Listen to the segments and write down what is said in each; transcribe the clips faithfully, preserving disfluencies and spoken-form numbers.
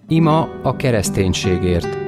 Ima a kereszténységért.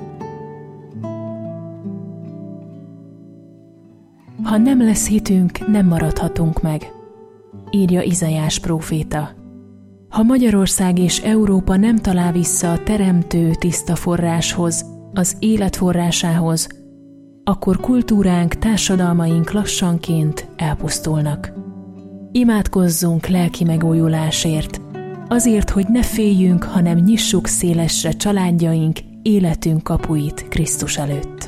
Ha nem lesz hitünk, nem maradhatunk meg, írja Izaiás próféta. Ha Magyarország és Európa nem talál vissza a teremtő tiszta forráshoz, az élet forrásához, akkor kultúránk, társadalmaink lassanként elpusztulnak. Imádkozzunk lelki megújulásért, azért, hogy ne féljünk, hanem nyissuk szélesre családjaink, életünk kapuit Krisztus előtt.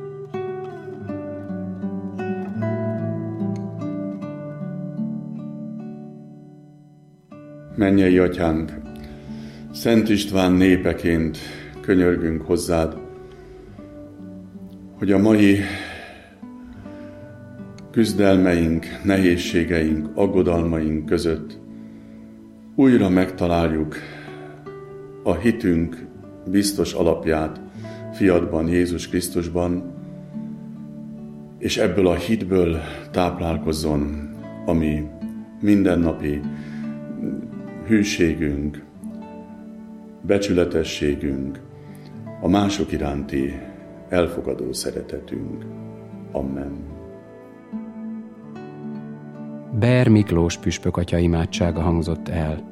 Mennyei Atyánk, Szent István népeként könyörgünk hozzád, hogy a mai küzdelmeink, nehézségeink, aggodalmaink között újra megtaláljuk a hitünk biztos alapját fiadban, Jézus Krisztusban, és ebből a hitből táplálkozzon a mi mindennapi hűségünk, becsületességünk, a mások iránti elfogadó szeretetünk. Amen. Ber Miklós püspök atya imádsága hangzott el.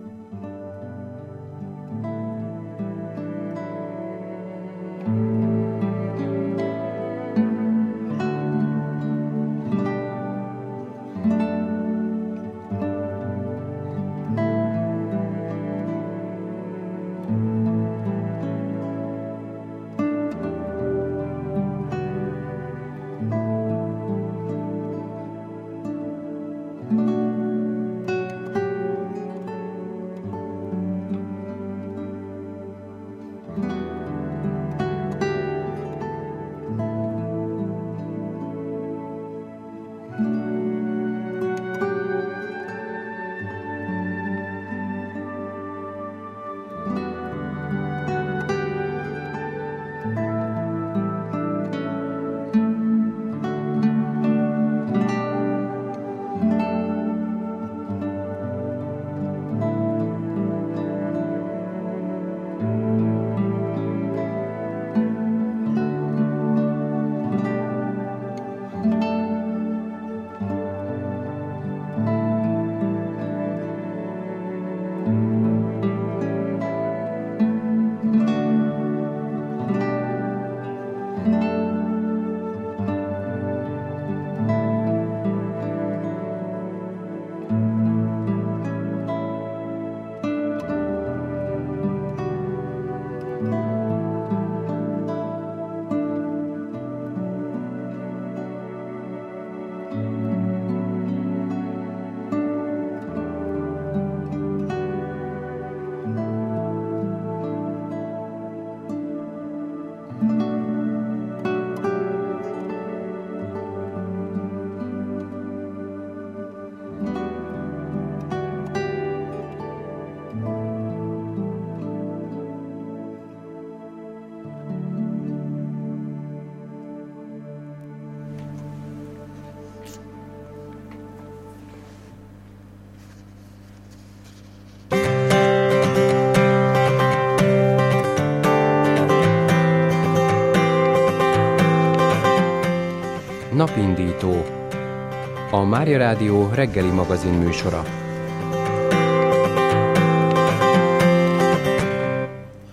Napindító, a Mária Rádió reggeli magazin műsora.